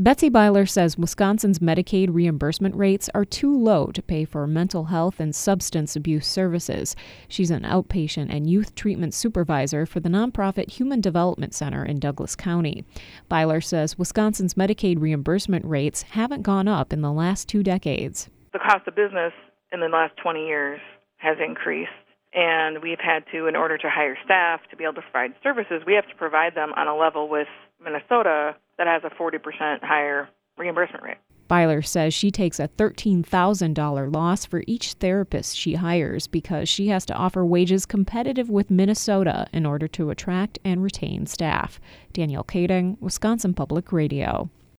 Betsy Byler says Wisconsin's Medicaid reimbursement rates are too low to pay for mental health and substance abuse services. She's an outpatient and youth treatment supervisor for the nonprofit Human Development Center in Douglas County. Byler says Wisconsin's Medicaid reimbursement rates haven't gone up in the last 2 decades. The cost of business in the last 20 years has increased, and we've had to, in order to hire staff to be able to provide services, we have to provide them on a level with Minnesota that has a 40% higher reimbursement rate. Byler says she takes a $13,000 loss for each therapist she hires because she has to offer wages competitive with Minnesota in order to attract and retain staff. Danielle Kading, Wisconsin Public Radio.